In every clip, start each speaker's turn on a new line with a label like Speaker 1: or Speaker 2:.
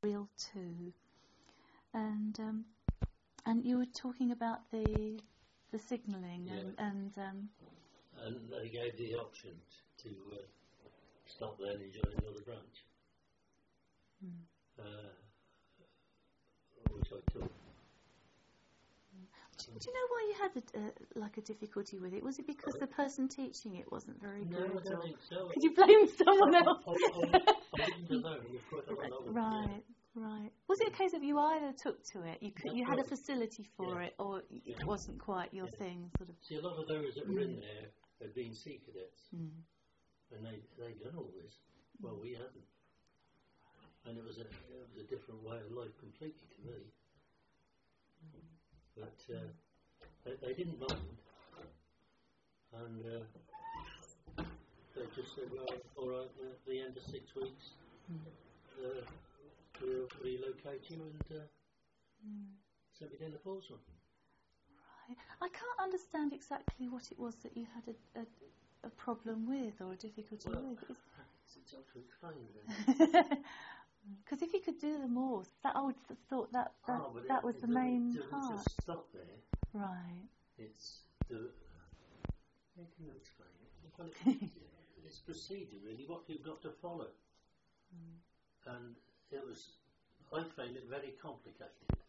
Speaker 1: Reel 2, and you were talking about the signalling and
Speaker 2: they gave the option to stop there and join another branch, which I took.
Speaker 1: Do you know why you had a difficulty with it? Was it because the person teaching it wasn't very good?
Speaker 2: No, I don't think so.
Speaker 1: Could you blame someone else?
Speaker 2: I didn't know. It was quite a lot of
Speaker 1: Right. Right. Was it a case of you either took to it, you had a facility for it, or it wasn't quite your thing? Sort of.
Speaker 2: See, a lot of those that were in there had been Sea Cadets, and they'd done all this. Well, we hadn't, and it was a different way of life completely to me. But they didn't mind, and they just said, "Well, all right, at the end of 6 weeks." We'll relocate you and send you down to Portsmouth.
Speaker 1: Right. I can't understand exactly what it was that you had a problem with or a difficulty with.
Speaker 2: It's hard to explain.
Speaker 1: Because if you could do them all, I would have thought that was the main part.
Speaker 2: It doesn't just stop there.
Speaker 1: Right.
Speaker 2: It's the... How can you explain it? Well, it's procedure, really, what you've got to follow. And I found it very complicated.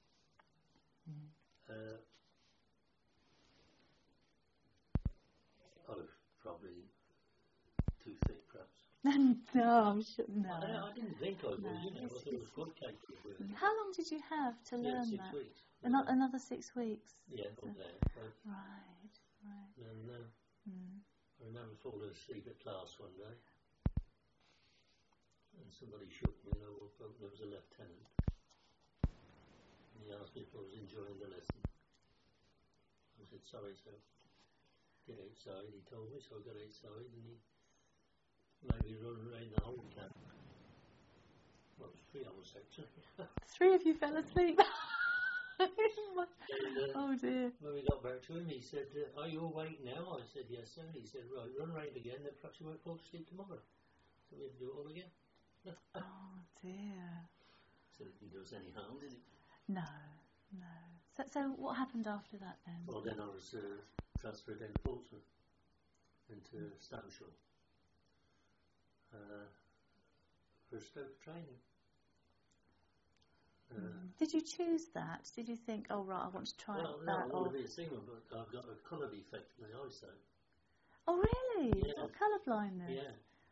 Speaker 2: I was probably too thick, perhaps.
Speaker 1: No, I'm sure, no.
Speaker 2: I didn't think I was. I thought it was quite capable.
Speaker 1: How long did you have to learn
Speaker 2: 6
Speaker 1: that?
Speaker 2: weeks.
Speaker 1: Another 6 weeks?
Speaker 2: Yeah, up there.
Speaker 1: Right.
Speaker 2: And I remember falling asleep at class one day. And somebody shook me and I woke up and there was a lieutenant. And he asked me if I was enjoying the lesson. I said, sorry, sir. Get outside, he told me, so I got outside and he made me run around the whole camp. Well, it was 3 hours actually.
Speaker 1: 3 of you fell asleep? Oh dear.
Speaker 2: When we got back to him, he said, are you awake now? I said, yes, sir. He said, right, run around again, then perhaps you won't fall asleep tomorrow. So we had to do it all again.
Speaker 1: Oh dear.
Speaker 2: So it didn't do us any harm, did it?
Speaker 1: No. So what happened after that then?
Speaker 2: Well, then I was transferred into Portsmouth, into Stanshaw, for Stoke training.
Speaker 1: Did you choose that? Did you think, oh right, I want to try that?
Speaker 2: No, I want to be a seaman, but I've got a colour defect in my eyesight.
Speaker 1: Oh really?
Speaker 2: Yeah.
Speaker 1: Is that colour blindness?
Speaker 2: Yeah.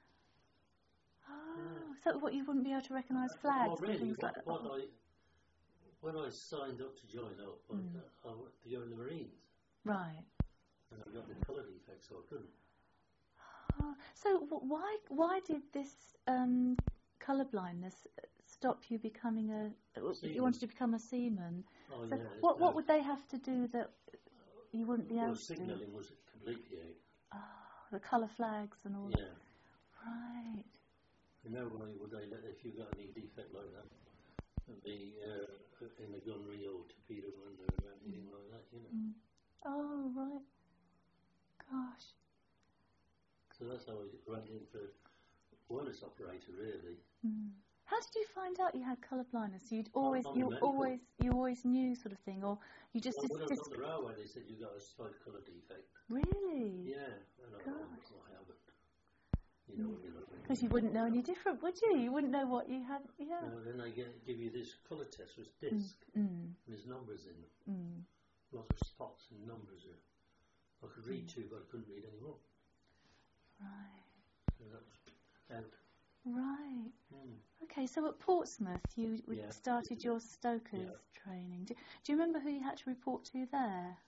Speaker 1: Oh, so what, you wouldn't be able to recognise flags and things like that?
Speaker 2: When I signed up to join up, I went to go in the Marines.
Speaker 1: Right.
Speaker 2: And I got the colour defect, so I couldn't.
Speaker 1: Oh, so why did this colour blindness stop you becoming you wanted to become a seaman?
Speaker 2: Oh,
Speaker 1: so
Speaker 2: yeah.
Speaker 1: What would they have to do that you wouldn't be able to do?
Speaker 2: Signalling was completely out.
Speaker 1: Oh, the colour flags and all that. Right.
Speaker 2: No way would they let, if you got any defect like that, be in a gunnery or torpedo window or anything like that, you know.
Speaker 1: Oh, right. Gosh.
Speaker 2: So that's how I ran in for wireless operator, really.
Speaker 1: How did you find out you had colour blindness? You always knew, sort of thing, or you just?
Speaker 2: When I was on the railway, they said you got a slight colour defect.
Speaker 1: Really?
Speaker 2: Yeah. And I haven't. You know,
Speaker 1: because you wouldn't know any different, would you? You wouldn't know what you had. Yeah.
Speaker 2: No, then they give you this colour test with disc. And there's numbers in them. Lots of spots and numbers. I could read 2, but I couldn't read any more.
Speaker 1: Right.
Speaker 2: So that was out.
Speaker 1: Right. Okay, so at Portsmouth you started your Stokers training. Do you remember who you had to report to there?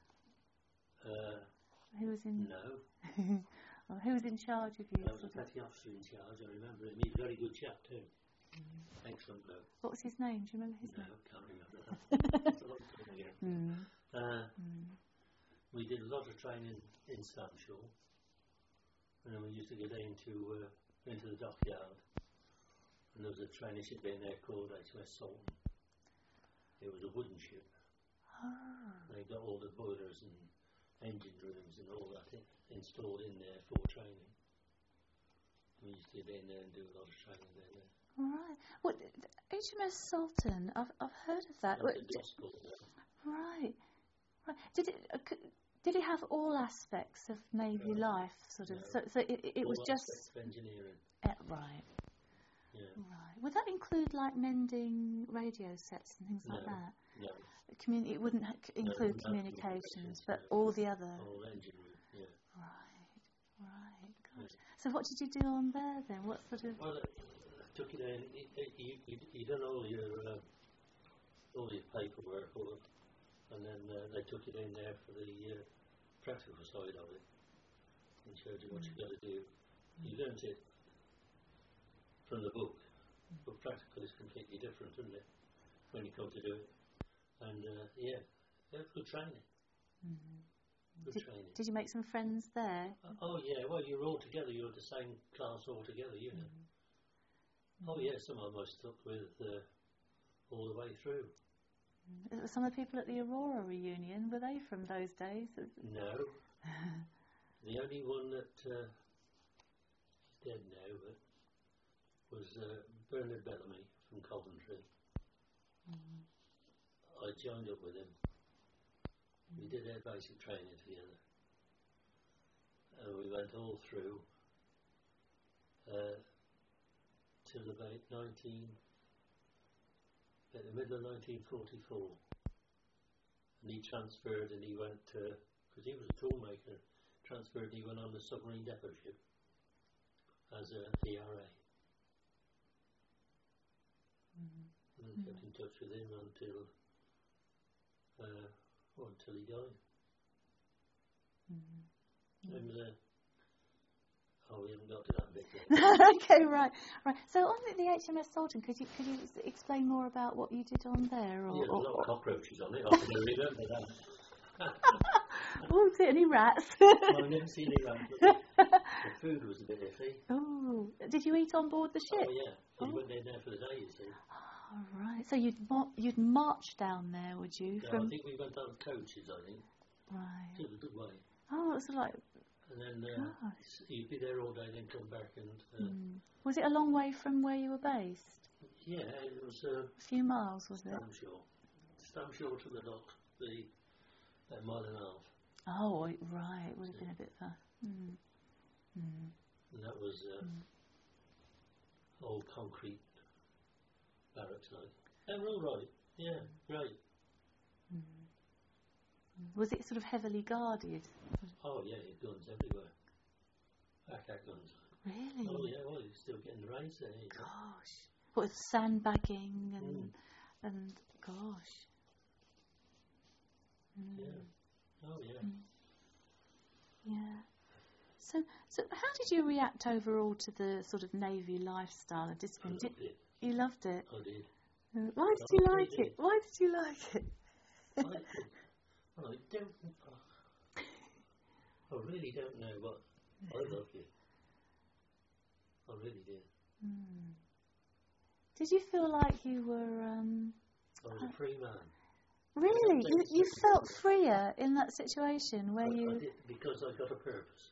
Speaker 1: Who was in?
Speaker 2: No.
Speaker 1: Well, who was in charge of you?
Speaker 2: There was a petty officer in charge, I remember him. He's a very good chap too. Excellent bloke.
Speaker 1: What was his name? Do you remember his name?
Speaker 2: No, can't remember that. It's a long time ago. We did a lot of training in Stanshaw. And then we used to get into the dockyard. And there was a training ship down there called HMS Sultan. It was a wooden ship. They got all the boilers and engine rooms and all that installed in there for training. We used to get in there and do a lot of training down there.
Speaker 1: Right. What HMS Sultan? I've heard of that. Right. Right. Did it have all aspects of Navy life, sort of? So it was just
Speaker 2: engineering.
Speaker 1: Right.
Speaker 2: Yeah.
Speaker 1: Right. Would that include like mending radio sets and things like that?
Speaker 2: No.
Speaker 1: It wouldn't include communications, but all the other.
Speaker 2: All engineering. Yeah.
Speaker 1: Right. Gosh. So what did you do on there then? What sort of?
Speaker 2: Well, I took it in. You done all your paperwork, and then they took it in there for the practical side of it, and showed you what you got to do. You learnt it from the book, but practical is completely different, isn't it? When you come to do it, and good training. Good training.
Speaker 1: Did you make some friends there?
Speaker 2: Oh yeah, well you're all together. You're the same class all together, you know. Oh yeah, some of them I stuck with all the way through.
Speaker 1: Some of the people at the Aurora reunion, were they from those days?
Speaker 2: No. The only one that is dead now, but was Bernard Bellamy from Coventry. I joined up with him. We did our basic training together, and we went all through till about the middle of 1944, and he transferred, and he went because he was a toolmaker. Transferred, and he went on the submarine depot ship as a ERA, and kept in touch with him until he died. And, we haven't got to that bit yet.
Speaker 1: Okay, right. So on the HMS Sultan, could you explain more about what you did on there?
Speaker 2: There's a lot of cockroaches on it. I can remember that.
Speaker 1: Oh, see any rats?
Speaker 2: I've never seen any rats. The food was a bit iffy.
Speaker 1: Oh, did you eat on board the ship?
Speaker 2: Oh yeah, you went there for the day, you see.
Speaker 1: Oh, right. So you'd march down there, would you?
Speaker 2: No, I think we went on coaches. I think.
Speaker 1: Right.
Speaker 2: It was a good way.
Speaker 1: Oh, it's like.
Speaker 2: And then you'd be there all day, then come back and.
Speaker 1: Was it a long way from where you were based?
Speaker 2: Yeah, it was.
Speaker 1: A few miles, was it?
Speaker 2: Stamshore to the dock, a mile and a half.
Speaker 1: Oh, right. It would have been a bit far.
Speaker 2: And that was old concrete barracks, like. They were all right. Yeah, great.
Speaker 1: Was it sort of heavily guarded?
Speaker 2: Oh yeah, guns everywhere. Back guns.
Speaker 1: Really?
Speaker 2: Oh yeah, well you're still getting the rays there.
Speaker 1: Gosh. What with sandbagging and gosh.
Speaker 2: Yeah. Oh yeah.
Speaker 1: Yeah. So how did you react overall to the sort of Navy lifestyle and discipline?
Speaker 2: I loved it.
Speaker 1: You loved it?
Speaker 2: I did.
Speaker 1: Why did you like it? Why did you like it?
Speaker 2: I really don't know, but I loved it. I really did.
Speaker 1: Did you feel like you were...
Speaker 2: I was a free man.
Speaker 1: Really? You felt freer in that situation where
Speaker 2: I
Speaker 1: you...
Speaker 2: did, because I got a purpose.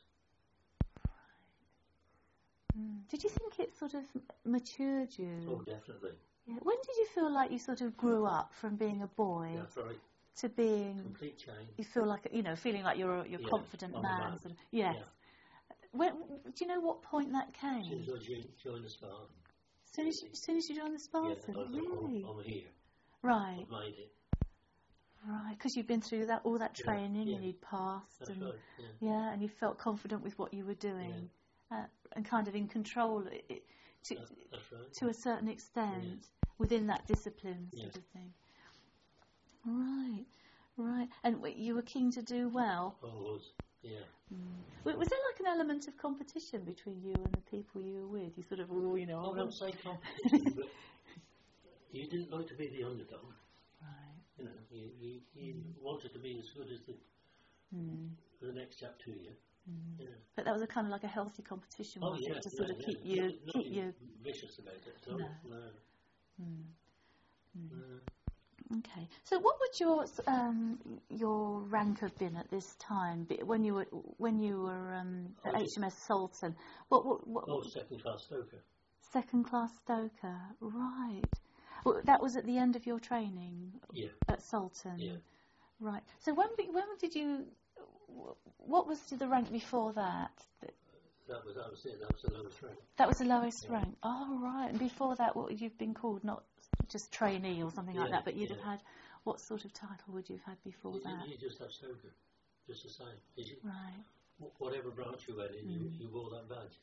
Speaker 1: Right. Did you think it sort of matured you?
Speaker 2: Oh, definitely.
Speaker 1: Yeah. When did you feel like you sort of grew up from being a boy
Speaker 2: That's right.
Speaker 1: to being...
Speaker 2: Complete change.
Speaker 1: You feel like, feeling like you're a confident man. Sort of, yes. Yeah. When, do you know what point that came?
Speaker 2: As soon as I joined the Spartan.
Speaker 1: As soon as you joined the Spartan?
Speaker 2: Yeah,
Speaker 1: really?
Speaker 2: I'm here.
Speaker 1: Right.
Speaker 2: I've made it.
Speaker 1: Right, because you'd been through all that training and you'd passed.
Speaker 2: That's
Speaker 1: and,
Speaker 2: right,
Speaker 1: yeah, and you felt confident with what you were doing and kind of in control to a certain extent within that discipline sort of thing. Right. And you were keen to do well?
Speaker 2: I was, yeah.
Speaker 1: Was there like an element of competition between you and the people you were with? You sort of,
Speaker 2: I wouldn't say competition, but you didn't like to be the underdog.
Speaker 1: Right.
Speaker 2: You know, you wanted to be as good as the next chap to you. Yeah.
Speaker 1: But that was a kind of like a healthy competition, wasn't it? To sort of keep you
Speaker 2: vicious about it at all. No.
Speaker 1: Okay. So, what would your rank have been at this time when you were at HMS Sultan? What
Speaker 2: second class stoker.
Speaker 1: Second-class stoker, right. Well, that was at the end of your training at Salton?
Speaker 2: Yeah.
Speaker 1: Right. So when did you... What was the rank before that?
Speaker 2: That was it. That was the lowest rank.
Speaker 1: That was the lowest rank. Oh, right. And before that, what would you've been called? Not just trainee or something like that, but you'd have had... What sort of title would you have had before that?
Speaker 2: You just have stoker, just the same.
Speaker 1: Right.
Speaker 2: Whatever branch you went in, you wore that badge.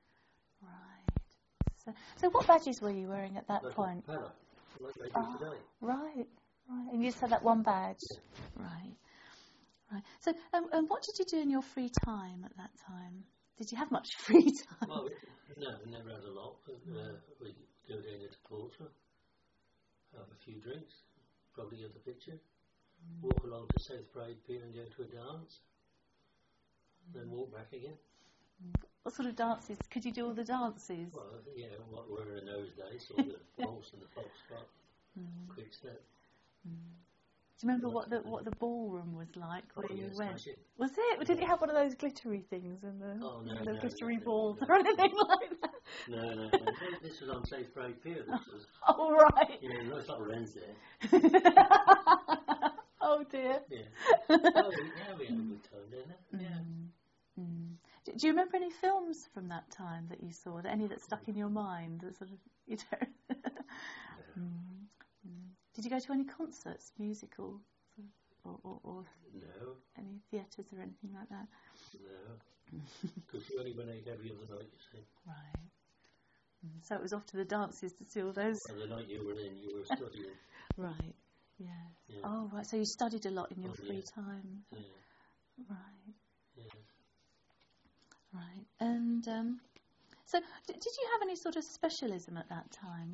Speaker 1: Right. So what badges were you wearing at that point?
Speaker 2: Para, like they do today.
Speaker 1: Right. And you just had that one badge. Yeah. Right. So, what did you do in your free time at that time? Did you have much free time?
Speaker 2: Well, no, we never had a lot. We go down into Portsmouth, have a few drinks, probably get the picture, walk along to South Parade Pier and go to a dance, then walk back again.
Speaker 1: What sort of dances? Could you do all the dances?
Speaker 2: Well, what were in those days, sort of the waltz and the foxtrot, quick step.
Speaker 1: Do you remember what the ballroom was like where you went?
Speaker 2: Smashing.
Speaker 1: Was it? Did it have one of those glittery things and the glittery balls
Speaker 2: no.
Speaker 1: or anything like that?
Speaker 2: No. This was on South Parade Pier. This was.
Speaker 1: Oh, right.
Speaker 2: It's not Wren's there.
Speaker 1: Oh, dear.
Speaker 2: Yeah. We had a good time, didn't it? Yeah.
Speaker 1: Do you remember any films from that time that you saw? Any that stuck in your mind? That sort of, Did you go to any concerts, musical, or
Speaker 2: no.
Speaker 1: Any theatres or anything like that?
Speaker 2: No. Because you only went out every other night, you see.
Speaker 1: Right. So it was off to the dances to see all those.
Speaker 2: And the night you were in, you were studying.
Speaker 1: Right. Yeah. Oh, right. So you studied a lot in your free time.
Speaker 2: Yeah.
Speaker 1: Right.
Speaker 2: Yeah.
Speaker 1: Right. And so, did you have any sort of specialism at that time?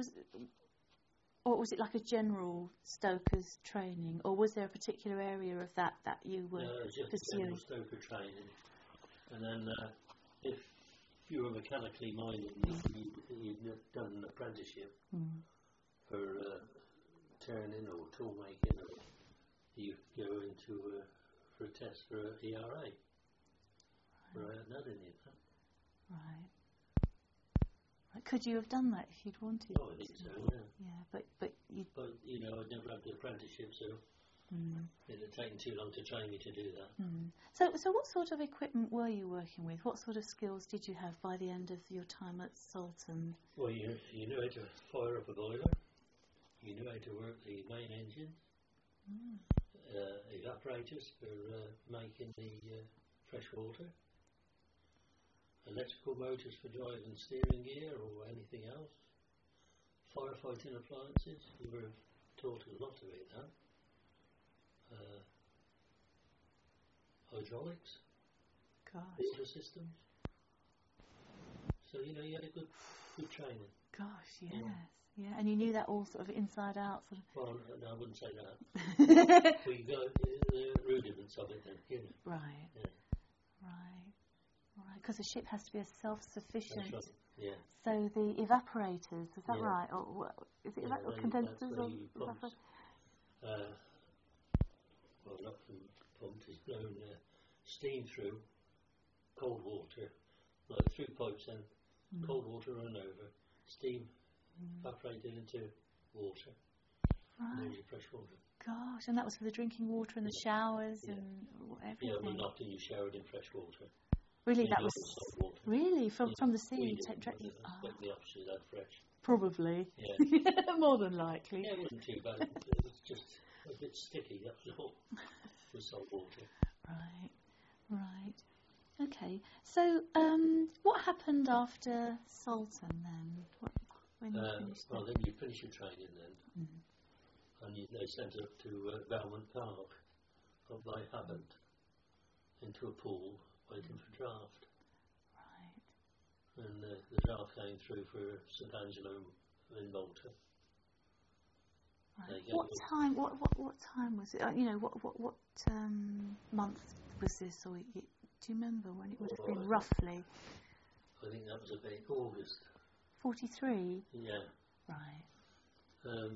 Speaker 1: Or was it like a general stoker's training, or was there a particular area of that you were
Speaker 2: just
Speaker 1: pursuing?
Speaker 2: General stoker training, and then if you were mechanically minded, you'd done an apprenticeship for turning or tool making, or you go into for a test for ERA. But I hadn't had any of that.
Speaker 1: Right. Could you have done that if you'd wanted?
Speaker 2: Oh, I think so.
Speaker 1: Yeah, but you.
Speaker 2: But I'd never had the apprenticeship, so it had taken too long to train me to do that.
Speaker 1: So what sort of equipment were you working with? What sort of skills did you have by the end of your time at Salton?
Speaker 2: Well, you knew how to fire up a boiler. You knew how to work the main engine. Evaporators for making the fresh water. Electrical motors for driving steering gear or anything else. Firefighting appliances. We were taught a lot about that. Hydraulics. Water systems. So, you had a good training.
Speaker 1: Gosh, yes. Yeah, and you knew that all sort of inside out. Sort of.
Speaker 2: Well, no, I wouldn't say that. We got the rudiments of it then,
Speaker 1: Right.
Speaker 2: Yeah.
Speaker 1: Right, because the ship has to be a self-sufficient.
Speaker 2: That's right. Yeah.
Speaker 1: So the evaporators, is that right? Or is it condensers or
Speaker 2: pumps. Well, not from pumps. It's blown steam through cold water, like through pipes, and cold water run over, steam evaporated into water.
Speaker 1: Right.
Speaker 2: And then your fresh water.
Speaker 1: Gosh, and that was for the drinking water and the showers and everything.
Speaker 2: Yeah, well, often you showered in fresh water.
Speaker 1: Really, that was really from the sea.
Speaker 2: Directly. The opposite, that fresh.
Speaker 1: Probably.
Speaker 2: Yeah.
Speaker 1: More than likely.
Speaker 2: Yeah, it wasn't too bad. It was just a bit sticky. That was all. With salt water.
Speaker 1: Right. Okay. So, what happened after Salton then? When you finished?
Speaker 2: Well, then you finish your training then, and they sent up to Belmont Park up by Havant into a pool waiting for draft. Right. And the draft came through for St Angelo in Malta.
Speaker 1: Right. What time was it? What month was this? Or do you remember when it would have been roughly?
Speaker 2: I think that was about August.
Speaker 1: 43.
Speaker 2: Yeah.
Speaker 1: Right.
Speaker 2: So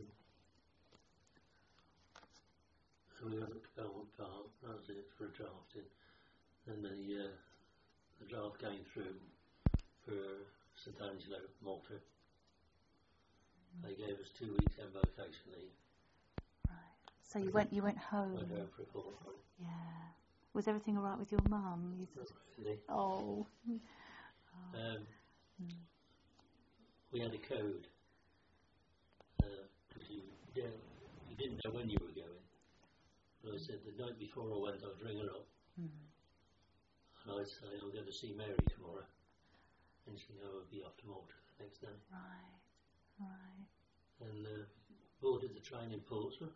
Speaker 2: we went up to Belmont Park. That was it for drafting. Then the draft came through for St Angelo, Malta. They gave us 2 weeks embarkation leave.
Speaker 1: Right. So you went home.
Speaker 2: Went home for a fortnight.
Speaker 1: Yeah. Was everything all right with your mum?
Speaker 2: Not really.
Speaker 1: Oh.
Speaker 2: We had a code. Because you didn't know when you were going. And I said the night before I went, I'd ring her up. And I'd say, I'm going to see Mary tomorrow. And she'd know I'd be off to Malta the next day.
Speaker 1: Right.
Speaker 2: And boarded the train in Portsmouth.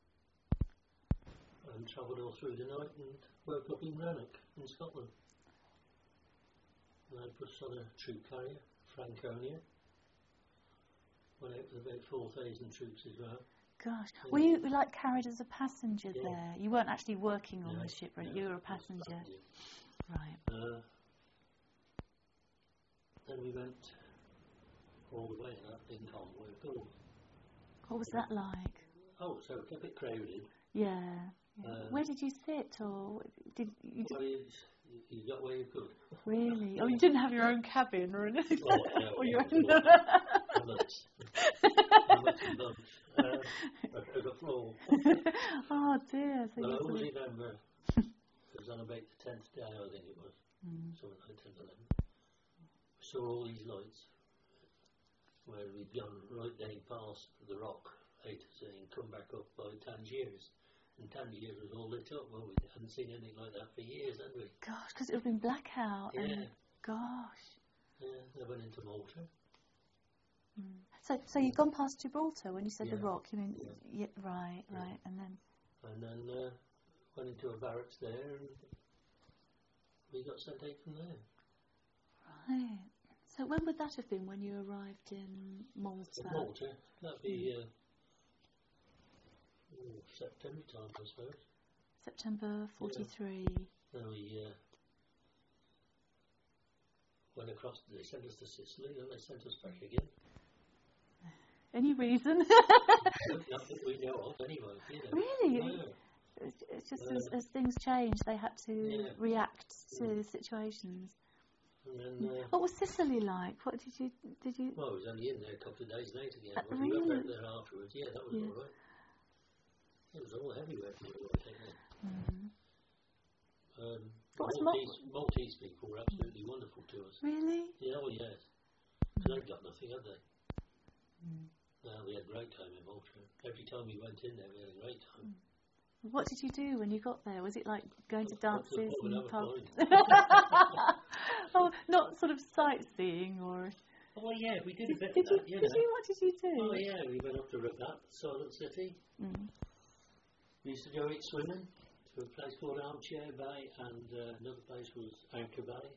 Speaker 2: And travelled all through the night and woke up in Rannoch in Scotland. And I put us on a troop carrier, Franconia. Went out with about 4,000 troops as well.
Speaker 1: Gosh,
Speaker 2: Yeah.
Speaker 1: were you like carried as a passenger
Speaker 2: Yeah.
Speaker 1: there? You weren't actually working on
Speaker 2: No,
Speaker 1: the ship, right?
Speaker 2: no,
Speaker 1: You were a
Speaker 2: I was
Speaker 1: passenger. Right.
Speaker 2: Then we went all the way in that big convoy of gold.
Speaker 1: What was that like?
Speaker 2: Oh, so a bit crowded.
Speaker 1: Yeah. Where did you sit, or did you?
Speaker 2: Well, you got where you could.
Speaker 1: Really? Oh, you didn't have your own cabin or anything?
Speaker 2: Well, no,
Speaker 1: Or your
Speaker 2: I
Speaker 1: own...
Speaker 2: I got floor.
Speaker 1: Oh dear. So
Speaker 2: Well, I
Speaker 1: you
Speaker 2: always remember it was on about the 10th day, I think it was, something like 10th, 11th. We saw all these lights where we'd gone right down past the rock, A to Z, and come back up by Tangiers. And Tangiers was all lit up. Well, we hadn't seen anything like that for years, had we?
Speaker 1: Gosh, because it would have been blackout.
Speaker 2: Yeah.
Speaker 1: And gosh.
Speaker 2: Yeah, they went into Malta.
Speaker 1: So you've gone past Gibraltar when you said the
Speaker 2: Yeah.
Speaker 1: rock. You mean?
Speaker 2: Yeah.
Speaker 1: Yeah, right. And then.
Speaker 2: And then went into a barracks there, and we got sent out from there.
Speaker 1: Right. So when would that have been when you arrived in Malta?
Speaker 2: In Malta, that'd be September time, I suppose.
Speaker 1: September 43.
Speaker 2: Then we went across, they sent us to Sicily, and they sent us back again.
Speaker 1: Any reason?
Speaker 2: Not that we know of, anyway. You know.
Speaker 1: Really?
Speaker 2: No.
Speaker 1: It's just as things changed, they had to react to situations.
Speaker 2: And then,
Speaker 1: What was Sicily like? What did you?
Speaker 2: well, I was only in there a couple of days later again.
Speaker 1: Really?
Speaker 2: We went back there afterwards. Yeah, that was all right. It was all everywhere for you, I think. Maltese people were absolutely wonderful to us.
Speaker 1: Really?
Speaker 2: Yeah, oh yes. They've got nothing, have they? No, we had a great time in Malta. Every time we went in there, we had a great time.
Speaker 1: What did you do when you got there? Was it like going to dances and pubs? Oh, not sort of sightseeing or...
Speaker 2: Oh yeah, we did a bit
Speaker 1: Did
Speaker 2: of that,
Speaker 1: you? What did you do?
Speaker 2: Oh yeah, we went up to Rabat, Silent City. We used to go out swimming to a place called Armchair Bay, and another place was Anchor Bay.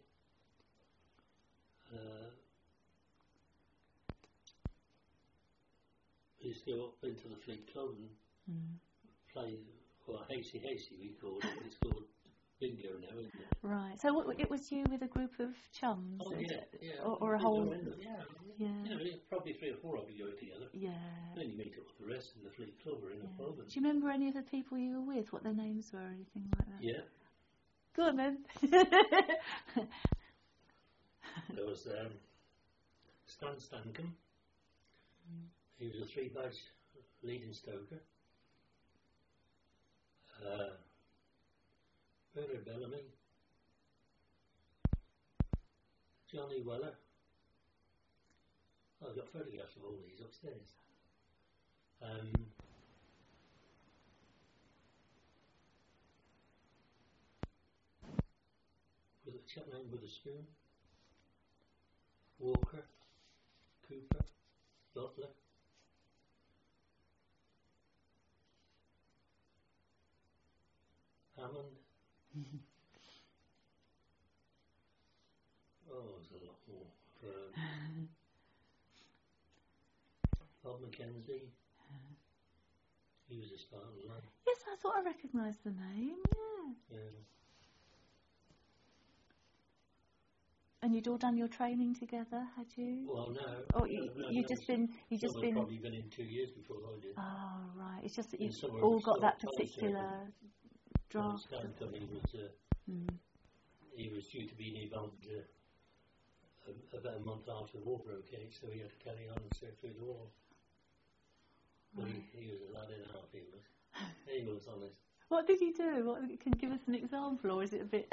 Speaker 2: We used to go up into the Fleet Club and play, well, Hasty we called it. It's called bingo now, isn't it?
Speaker 1: Right. So it was you with a group of chums?
Speaker 2: Oh, yeah.
Speaker 1: Or a whole...
Speaker 2: Yeah. Probably 3 or 4 of you go together.
Speaker 1: Yeah.
Speaker 2: Then you meet up with the rest in the Fleet Club or in a pub.
Speaker 1: Do you remember any of the people you were with, what their names were or anything like that?
Speaker 2: Yeah.
Speaker 1: Go on then.
Speaker 2: There was Stan Stankham. He was a 3-badge leading stoker. Bernard Bellamy. Johnny Weller. I've got photographs of all these upstairs. With a chap named Witherspoon, Walker, Cooper, Butler. Hammond. There's a lot more. Bob Mackenzie. He was a Spartan lad.
Speaker 1: Yes, I thought I recognised the name. Yeah. And you'd all done your training together, had you?
Speaker 2: Well, no.
Speaker 1: Oh, you've just been.
Speaker 2: Probably been in 2 years before I did.
Speaker 1: Oh, right. It's just that you've all got that particular draft.
Speaker 2: He was due to be involved about a month after the war broke out, so he had to carry on and sit through the war. But he was a lad and a half, he was. He was honest.
Speaker 1: What did he do? Can you give us an example, or is it a bit...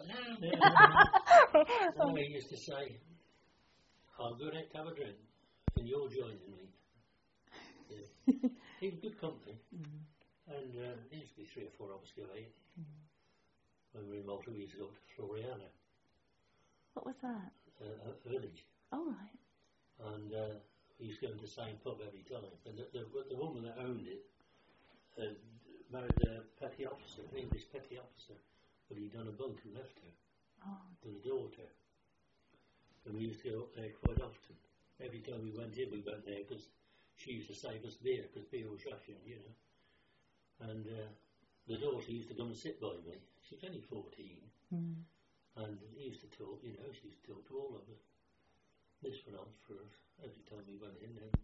Speaker 2: No, he used to say, I'm going out to have a drink, and you're joining me. Yeah. He was good company. And there used to be 3 or 4 of us go out. When we were in Malta, we used to go up to Floriana.
Speaker 1: What was that?
Speaker 2: A village.
Speaker 1: Oh, right.
Speaker 2: And we used to go into the same pub every time. And the woman that owned it married a petty officer, an English petty officer, but he'd done a bunk and left her with a daughter. And we used to go up there quite often. Every time we went in, we went there because she used to save us beer, because beer was rationed, you know. And the daughter used to come and sit by me. She was only 14. And he used to talk, you know, she used to talk to all of us. This went on for every time we went in there,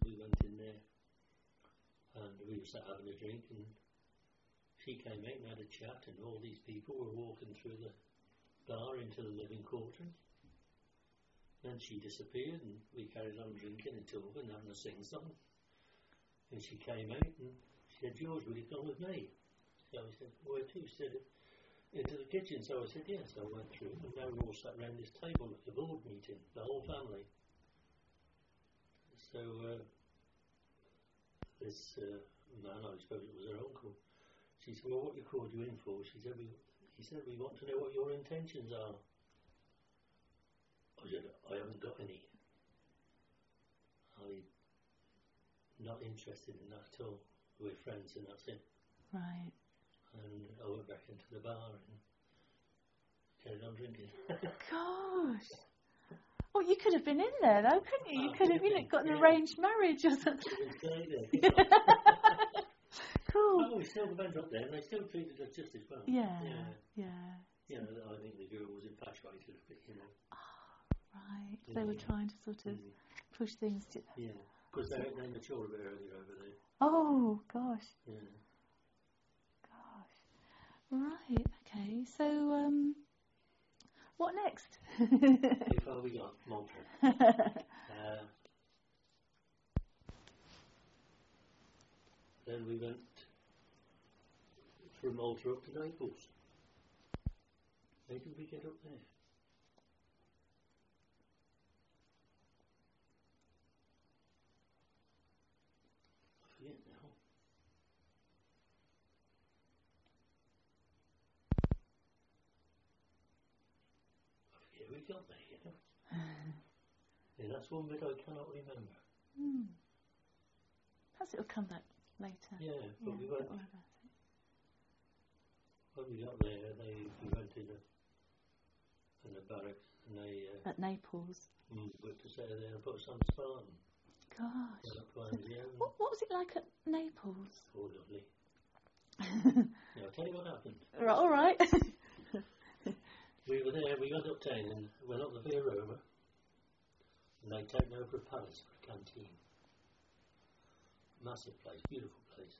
Speaker 2: and we were sat having a drink, and she came out and had a chat, and all these people were walking through the bar into the living quarters. Then she disappeared, and we carried on drinking and talking and having a sing-song. And she came out and she said, George, will you come with me? So I said, where to? She said, into the kitchen. So I said, yes. So I went through, and now we're all sat round this table at the board meeting, the whole family. So this man, I suppose it was her uncle, she said, well, what you called you in for? He said, we want to know what your intentions are. I said, I haven't got any. I'm not interested in that at all. We're friends and that's it.
Speaker 1: Right.
Speaker 2: And I went back into the bar and carried on drinking.
Speaker 1: Gosh. Well, you could have been in there though, couldn't you? You could have got an arranged marriage or something. Cool.
Speaker 2: Oh, we still went up there and they still treated us just as well.
Speaker 1: Yeah.
Speaker 2: You know, I think the girl was infatuated a bit, you know.
Speaker 1: Oh, right. They were trying to sort of push things to...
Speaker 2: Yeah. Because they mature a bit earlier over there.
Speaker 1: Oh, gosh.
Speaker 2: Yeah.
Speaker 1: Right, okay. So, what next?
Speaker 2: How far we got? Malta. Then we went from Malta up to Naples. How did we get up there? I forget now. We got there, you know. Yeah, that's one bit I cannot remember.
Speaker 1: Perhaps it'll come back later.
Speaker 2: Yeah, but we went. When we got there, we went in a barracks, and they
Speaker 1: at Naples.
Speaker 2: Went to stay there and put us on the Spartan.
Speaker 1: Gosh. What was it like at Naples?
Speaker 2: Oh, lovely. I'll tell you what happened.
Speaker 1: Right, all right.
Speaker 2: We were there, we got up town and went up the Via Roma, and they'd taken over a palace for a canteen. Massive place, beautiful place.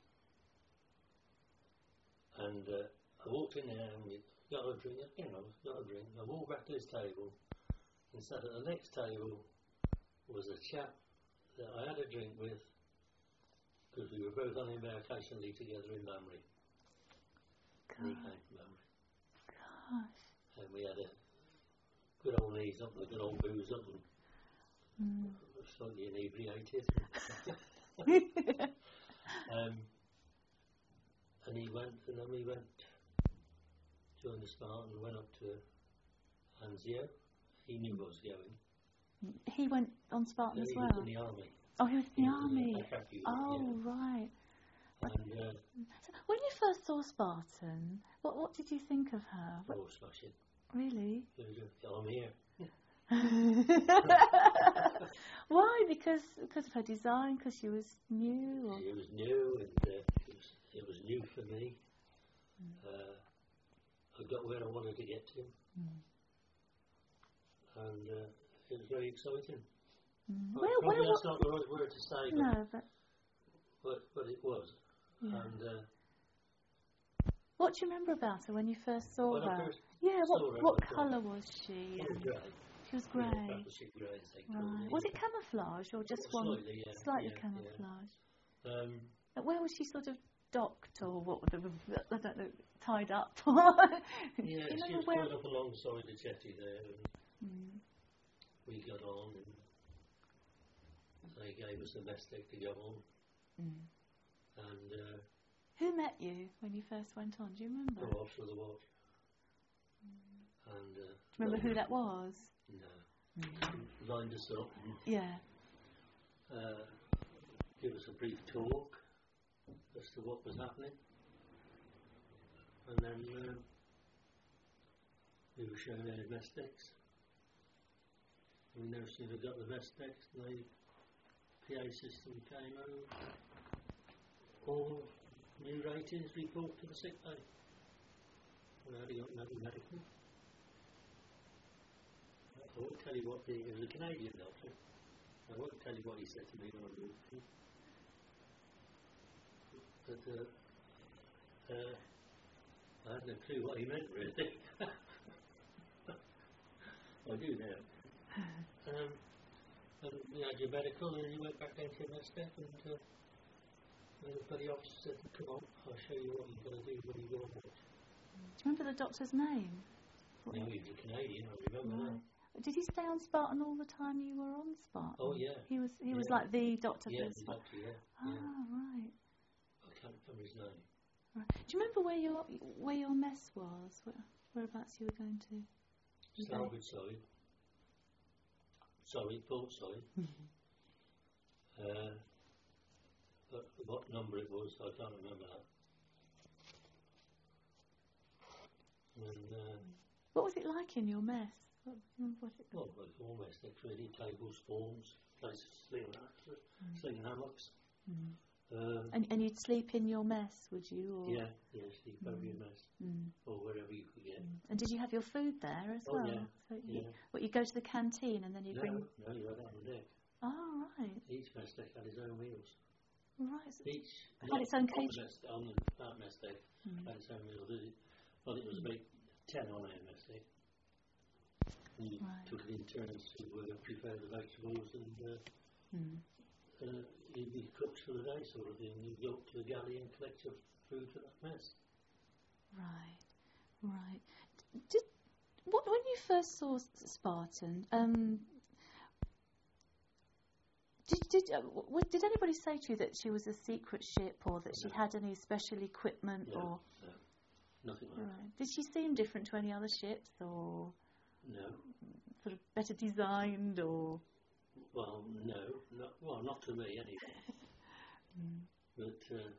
Speaker 2: And I walked in there and we got a drink, I walked back to this table and sat at the next table was a chap that I had a drink with because we were both on embarkation leave together in Mamre. And he came from Mamre.
Speaker 1: Gosh.
Speaker 2: And we had a good old knees up, a good old booze up, and slightly inebriated. And he went, and then we went, joined the Spartan and went up to Anzio. He knew I was going.
Speaker 1: He went on Spartan as well?
Speaker 2: He was in the army.
Speaker 1: Oh, he was in the army.
Speaker 2: Yeah.
Speaker 1: Right.
Speaker 2: And
Speaker 1: so when you first saw Spartan, what did you think of her?
Speaker 2: Oh, smashing.
Speaker 1: Really?
Speaker 2: I'm here.
Speaker 1: Why? Because of her design? Because she was new? Or?
Speaker 2: She was new, and it was new for me. I got where I wanted to get to, and it was very exciting. Probably that's not the right word to say, but it was.
Speaker 1: Yeah.
Speaker 2: And
Speaker 1: what do you remember about her when you first saw her?
Speaker 2: What
Speaker 1: colour was she?
Speaker 2: Grey.
Speaker 1: She She was grey.
Speaker 2: Battleship grey, as they called it.
Speaker 1: Was it camouflage or just one?
Speaker 2: Slightly, yeah.
Speaker 1: Slightly
Speaker 2: yeah,
Speaker 1: camouflage.
Speaker 2: Yeah.
Speaker 1: Where was she sort of docked or what? I don't know, tied up?
Speaker 2: Yeah, she was tied up alongside the jetty there, and we got on, and they gave us a mess deck to go on. And
Speaker 1: who met you when you first went on? Do you remember?
Speaker 2: The Officer of the Watch. And
Speaker 1: do you remember who that was?
Speaker 2: No. Lined us up.
Speaker 1: Yeah.
Speaker 2: Give us a brief talk as to what was happening. And then we were shown our mess decks. We no sooner got the mess decks, the PA system came over. All new ratings report to the sick bay. And how do you got no medical? I won't tell you what it was a Canadian doctor. I won't tell you what he said to me when I walked in. But I had no clue what he meant, really. I do now. And you had your medical, and you went back down to your mess deck, and the bloody officer said, "Come on, I'll show you what you've got to do when you go on watch."
Speaker 1: Do you remember the doctor's name?
Speaker 2: No, he was a Canadian, I remember that.
Speaker 1: Did he stay on Spartan all the time you were on Spartan?
Speaker 2: Oh, yeah.
Speaker 1: He was like the doctor
Speaker 2: for
Speaker 1: Spartan?
Speaker 2: Doctor, yeah.
Speaker 1: Right.
Speaker 2: I can't remember his name.
Speaker 1: Right. Do you remember where your mess was? Whereabouts you were going to?
Speaker 2: Starboard side. Sorry, port side. But what number it was, I can't remember that. And,
Speaker 1: what was it like in your mess?
Speaker 2: Well, like all mess decks really, tables, forms, places to sleep hammocks.
Speaker 1: And you'd sleep in your mess, would you? Or?
Speaker 2: Yeah, sleep over your mess. Or wherever you could get.
Speaker 1: And did you have your food there as well?
Speaker 2: Yeah.
Speaker 1: So you go to the canteen and then you bring...
Speaker 2: No, you had it on the deck.
Speaker 1: Oh, right.
Speaker 2: Each mess deck had its own meals.
Speaker 1: Right.
Speaker 2: Each
Speaker 1: had its own cage?
Speaker 2: On that mess deck had its own meals. Well, it was about 10 on our mess deck. And you took it in turns to prepare the vegetables and you'd be cooked for the day sort of thing. You'd go up to the galley and collect your food for that mess.
Speaker 1: Right. When you first saw Spartan, did anybody say to you that she was a secret ship or that she had any special equipment?
Speaker 2: No, nothing like that.
Speaker 1: Did she seem different to any other ships or...
Speaker 2: No.
Speaker 1: Sort of better designed or...
Speaker 2: Well, no. Not to me anyway. But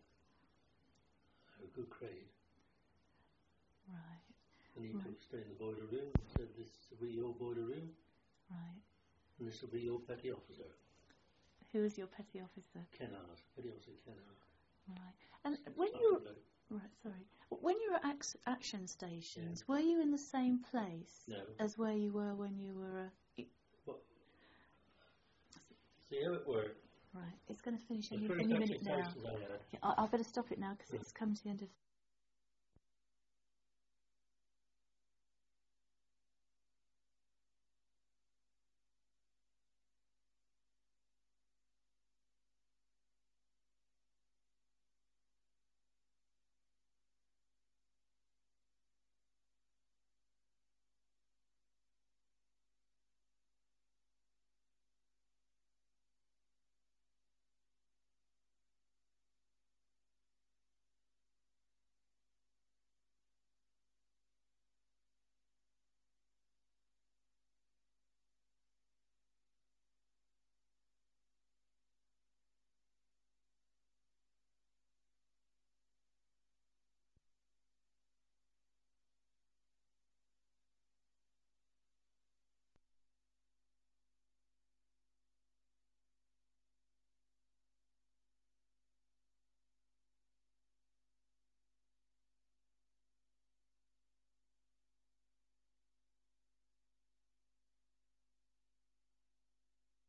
Speaker 2: a good crane.
Speaker 1: Right.
Speaker 2: And he took us straight in the boiler room and said, "This will be your boiler room.
Speaker 1: Right.
Speaker 2: And this will be your petty officer."
Speaker 1: Who is your petty officer?
Speaker 2: Kennard. Petty officer Kennard.
Speaker 1: Right. And when you were... Right, sorry. When you were at action stations, were you in the same place as where you were when you were...
Speaker 2: See how it worked?
Speaker 1: Right, it's going to finish any minute now. I better stop it now because it's come to the end of...